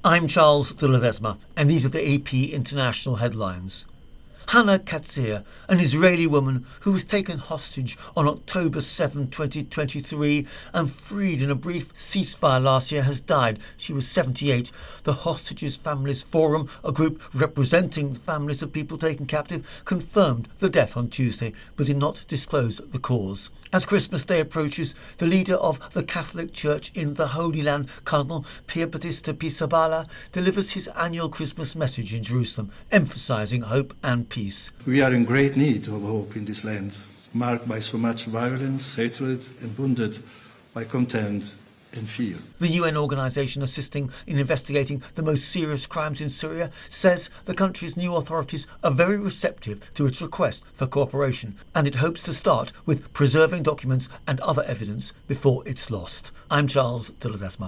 I'm Charles de Ledesma, and these are the AP International headlines. Hannah Katzir, an Israeli woman who was taken hostage on October 7, 2023 and freed in a brief ceasefire last year, has died. She was 78. The Hostages Families Forum, a group representing the families of people taken captive, confirmed the death on Tuesday but did not disclose the cause. As Christmas Day approaches, the leader of the Catholic Church in the Holy Land, Cardinal Pier Battista Pizzaballa, delivers his annual Christmas message in Jerusalem, emphasising hope and peace. We are in great need of hope in this land, marked by so much violence, hatred, and wounded by contempt and fear. The UN organisation assisting in investigating the most serious crimes in Syria says the country's new authorities are very receptive to its request for cooperation, and it hopes to start with preserving documents and other evidence before it's lost. I'm Charles de Ledesma.